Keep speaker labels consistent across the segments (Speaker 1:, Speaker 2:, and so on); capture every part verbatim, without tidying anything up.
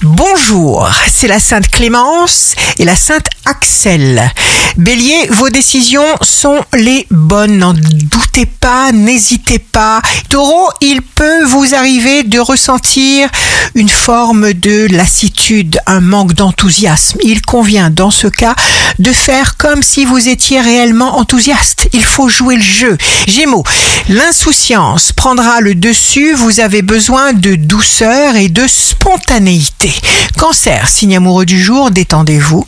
Speaker 1: Bonjour, c'est la Sainte Clémence et la Sainte Axelle. Bélier, vos décisions sont les bonnes, n'en doutez pas, n'hésitez pas. Taureau, il peut vous arriver de ressentir une forme de lassitude, un manque d'enthousiasme. Il convient dans ce cas de faire comme si vous étiez réellement enthousiaste. Il faut jouer le jeu. Gémeaux, l'insouciance prendra le dessus, vous avez besoin de douceur et de spontanéité. Cancer, signe amoureux du jour, détendez-vous.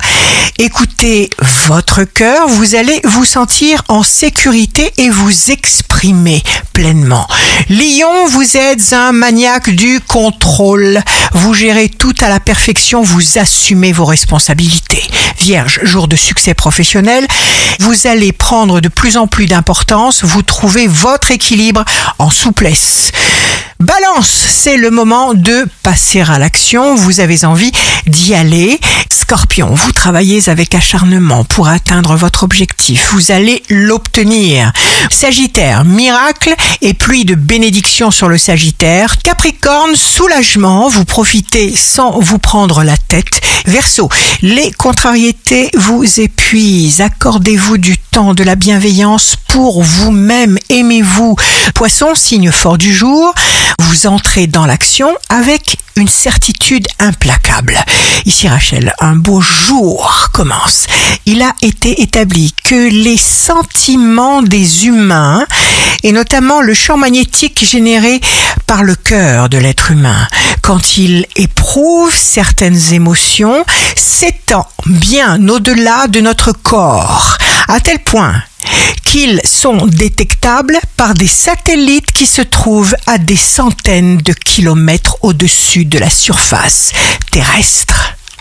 Speaker 1: Écoutez votre cœur, vous allez vous sentir en sécurité et vous exprimer pleinement. Lion, vous êtes un maniaque du contrôle. Vous gérez tout à la perfection, vous assumez vos responsabilités. Vierge, jour de succès professionnel, vous allez prendre de plus en plus d'importance, vous trouvez votre équilibre en souplesse. Balance, c'est le moment de passer à l'action, vous avez envie d'y aller. Scorpion, vous travaillez avec acharnement pour atteindre votre objectif, vous allez l'obtenir. Sagittaire, miracle et pluie de bénédictions sur le Sagittaire. Capricorne, soulagement, vous profitez sans vous prendre la tête. Verseau, les contrariétés vous épuisent, accordez-vous du temps, de la bienveillance pour vous-même, aimez-vous. Poisson, signe fort du jour, vous entrez dans l'action avec une certitude implacable. Ici Rachel, un beau jour commence. Il a été établi que les sentiments des humains, et notamment le champ magnétique généré par le cœur de l'être humain, quand il éprouve certaines émotions, s'étend bien au-delà de notre corps, à tel point qu'ils sont détectables par des satellites qui se trouvent à des centaines de kilomètres au-dessus de la surface terrestre.